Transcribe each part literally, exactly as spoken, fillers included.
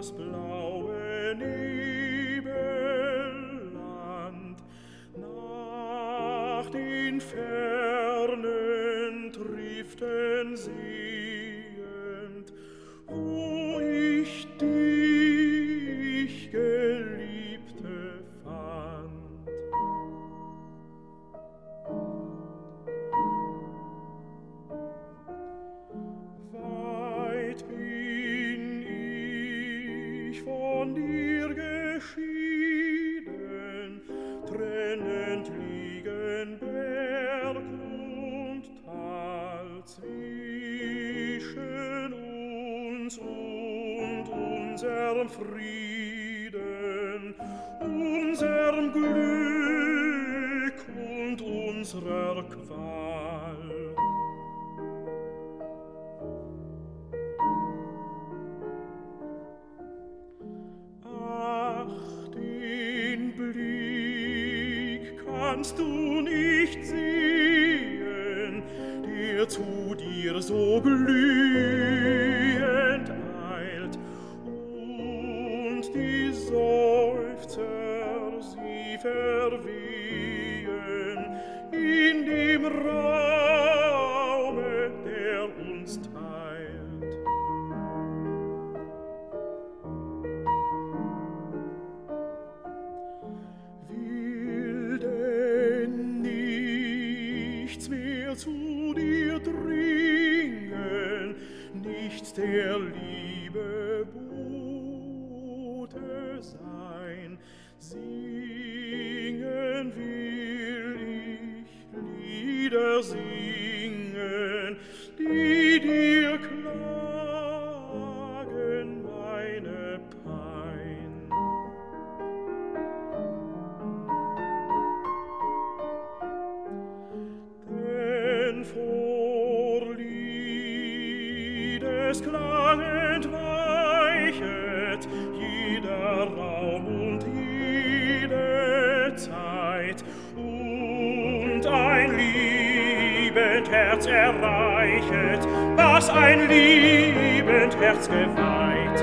das blaue Nebelland, nach den fernen Triften sehend, wo ich dich, Geliebte, fand. Weit bin ich von dir geschieden, trennend liegen Berg und Tal, zwischen uns und unserem Frieden, unserem Glück und unserer Qual. Ach, den Blick kannst du nicht sehen, der zu dir so glühend eilt, und die Seufzer, sie verwehen in dem Raume, der uns teilt. Will denn nichts mehr zu dir dringen, nichts der Liebe Bote sein, singen will ich Lieder singen, die dir klagen meine Pein. Denn vor Liedesklang entweichet jeder Raum und jede Zeit, und ein liebend Herz erreichet, was ein liebend Herz geweiht.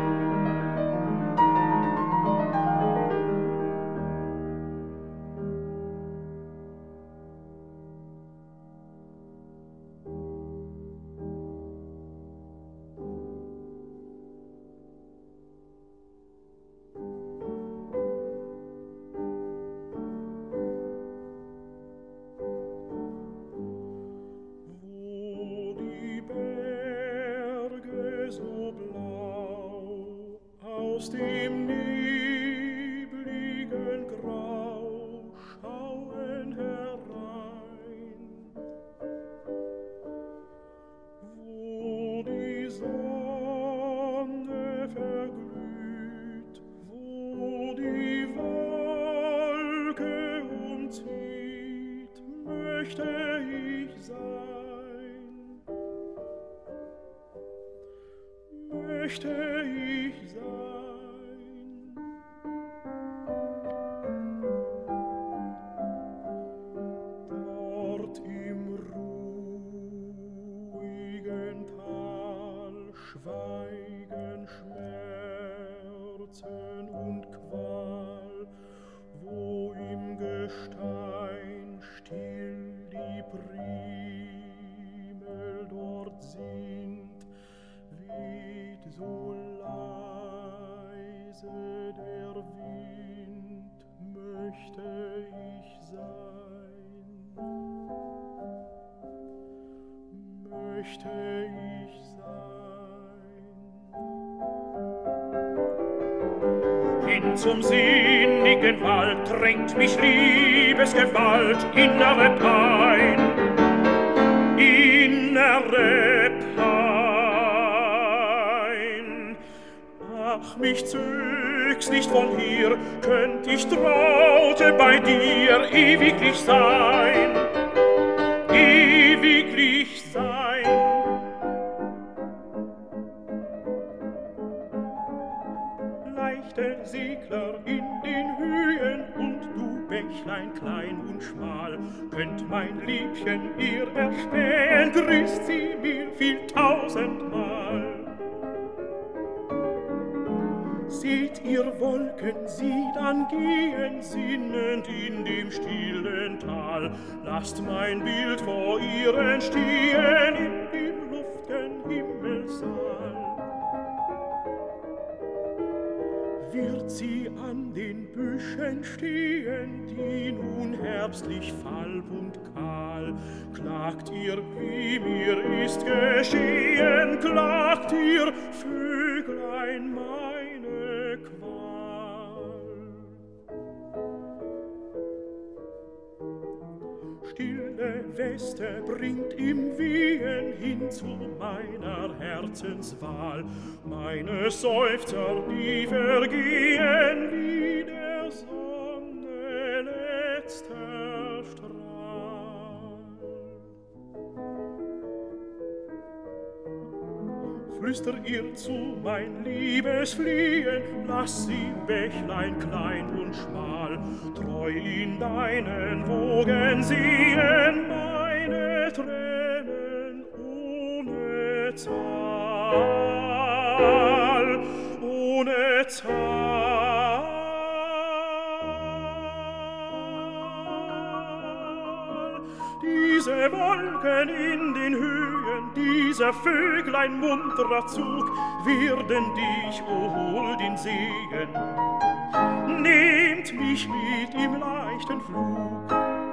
Wo die Berge so blau aus dem nebligen Grau schauen herein, wo die Sonne verglüht, wo die Wolke umzieht, möchte ich sein, möchte ich sein. Dort im ruhigen Tal schweigen Schmerzen und Qual, wo im Gestein still die Primel dort sind, weht so leise der Wind, möchte ich sein, möchte ich sein. Hin zum sinnigen Wald drängt mich Liebesgewalt, innere Pein, innere Pein. Ach, mich zögst nicht von hier, könnt ich traute bei dir ewiglich sein, ewiglich sein. Leichte Segler in den Höhen und du Bächlein klein und schmal, könnt mein Liebchen ihr erspähen, grüßt sie mir viel tausendmal. seht ihr Wolken, sie dann gehen, sinnend in dem stillen Tal. Lasst mein Bild vor ihren stehen, in dem luft'gen Himmelssaal. Wird sie an den Büschen stehen, die nun herbstlich falb und kahl, klagt ihr, wie mir ist geschehen, klagt ihr, Vöglein, meine Qual. Stille Weste bringt im Wehen hin zu meiner Herzenswahl meine Seufzer, die vergehen wie der Sonne letzter Strahl. Flüster ihr zu, mein liebes Fliehen, lass sie, Bächlein klein und schmal, treu in deinen Wogen sehen, meine Tränen ohne Zahl, ohne Zahl. Diese Wolken in den Höhen, dieser Vöglein munterer Zug, werden dich, o Huldin, sehen. Nehmt mich mit im leichten Flug.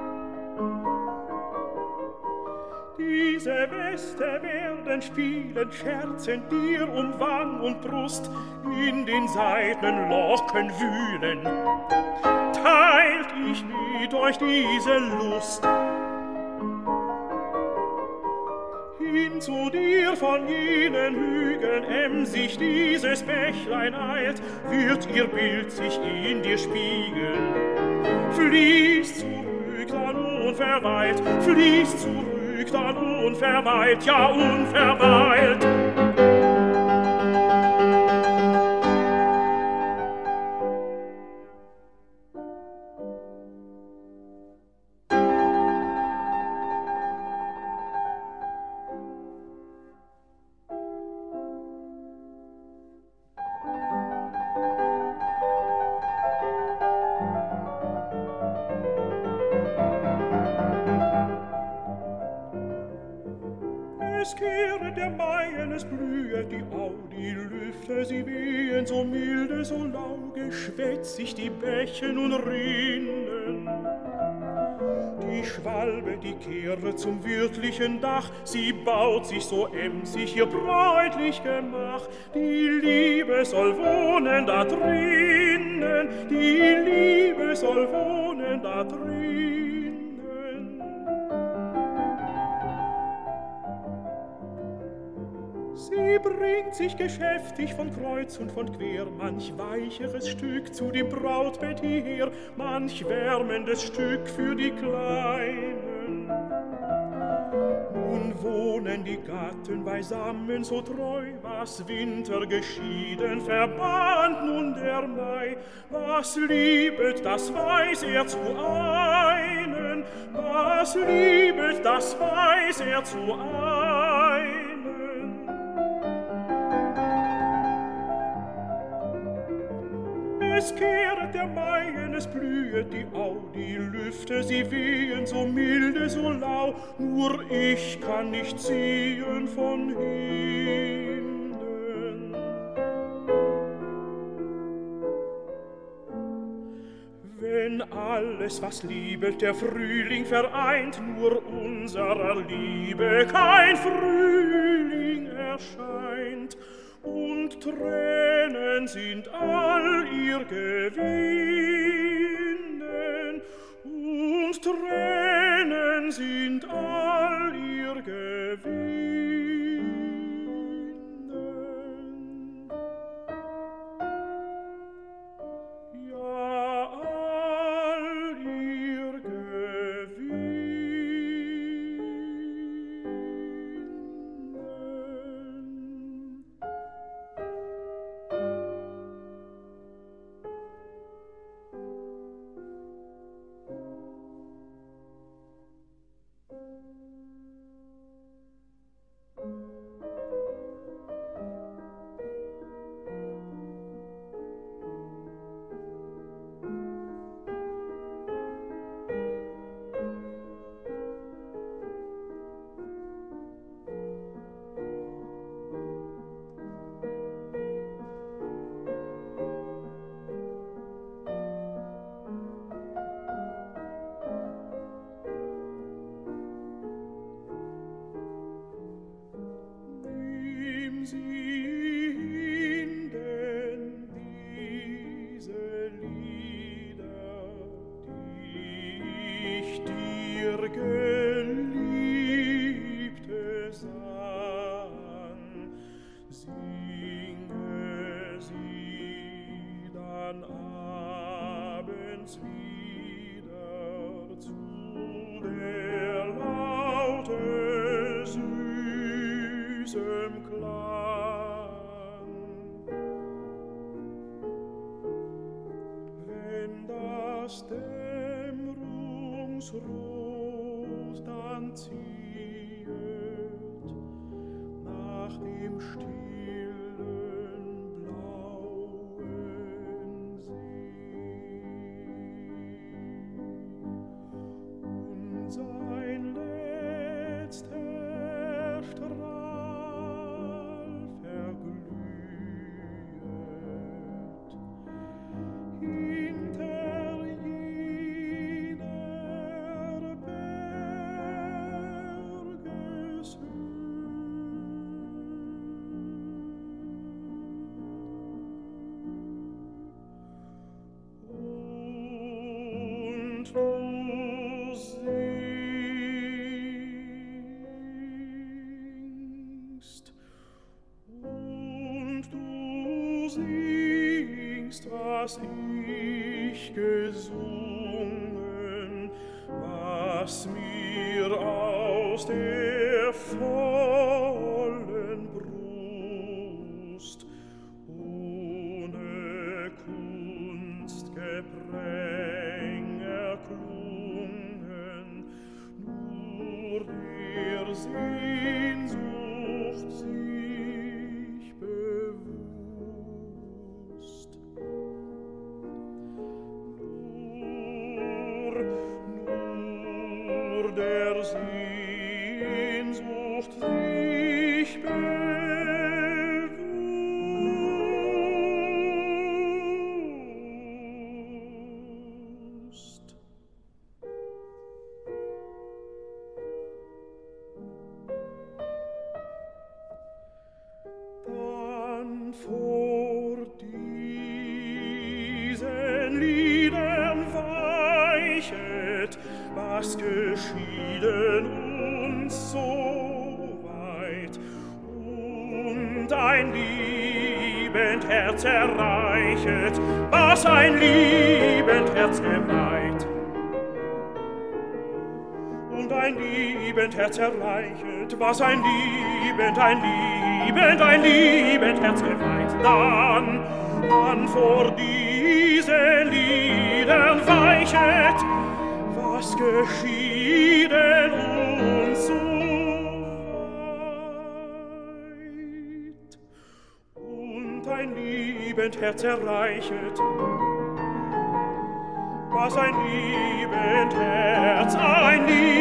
Diese Weste werden spielen, scherzen dir um Wann und Brust, in den Seitenlocken wühlen. Teilt ich mit euch diese Lust. Hin zu dir von jenen Hügeln emsig dieses Bächlein eilt, wird ihr Bild sich in dir spiegeln. Fließt zurück dann unverweilt, fließt zurück dann unverweilt, ja unverweilt. Es kehret der Maien, es blühet die Au, die Lüfte, sie wehen so milde, so lau, geschwätzig die Bäche nun rinnen. Die Schwalbe, die kehret zum wirtlichen Dach, sie baut sich so emsig ihr bräutlich Gemach. Die Liebe soll wohnen da drinnen, die Liebe soll wohnen da drinnen. Sie bringt sich geschäftig von Kreuz und von Quer manch weicheres Stück zu dem Brautbett hierher, manch wärmendes Stück für die Kleinen. Nun wohnen die Gatten beisammen so treu, was Winter geschieden, verband nun der Mai. Was liebet, das weiß er zu einen, was liebet, das weiß er zu einen. Es kehret der Maien, es blühet die Au, die Lüfte, sie wehen so milde, so lau, nur ich kann nicht ziehen von hinnen. Wenn alles, was liebet, der Frühling vereint, nur unserer Liebe kein Frühling erscheint, und Tränen sind all ihr Gewinnen, und Tränen sind all ihr Gewinnen. Ja, all ihr Gewinnen. im Klang. Wenn das Dämmerungsrot dann ziehet nach dem stillen blauen See und sein letzter Strahl verglühet hinter jener Bergeshöhe. Und du singst, und du singst, was ich gesungen, was mir aus der vollen Brust ohne Kunstgepräng erklungen, nur der Sehnsucht sich bewusst. Nur, nur der Sehnsucht sich bewusst. Dann vor diesen Liedern weichet, was geschieden uns so weit, und ein liebend Herz erreichet, was ein liebend Herz geweiht. Und ein liebend Herz erreichet, was ein liebend, ein liebend, ein liebend Herz geweiht. Dann, dann vor diesen Liedern weichet, was geschieden uns so weit. Und ein liebend Herz erreichet, was ein liebend Herz, ein liebend